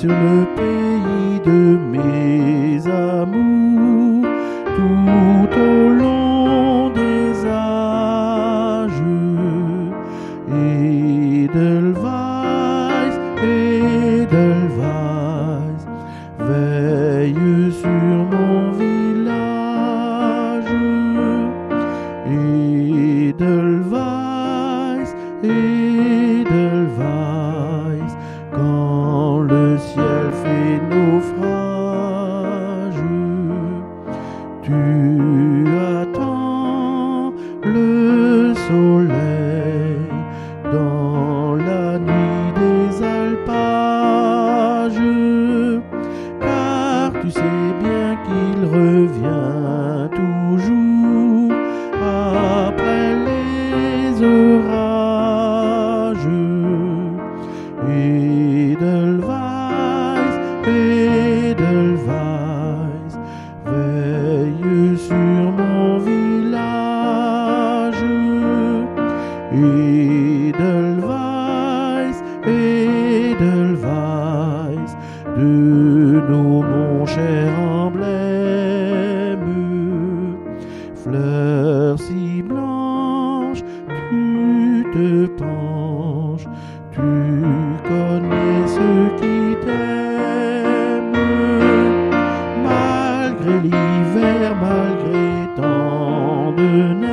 sur le pays de mes amours, tout au long des âges. Edelweiss, Edelweiss, veille sur mon village. Edelweiss, Edelweiss, quand le ciel fait naufrage, tu attends le soleil dans la nuit des alpages, car tu sais bien qu'il revient toujours après les orages. Edelweiss, Edelweiss, veille sur mon village. Edelweiss, Edelweiss, de nous mon cher emblème. Fleur si blanche, tu te penches, tu connais ceux qui t'aiment. Malgré l'hiver, malgré tant de neige,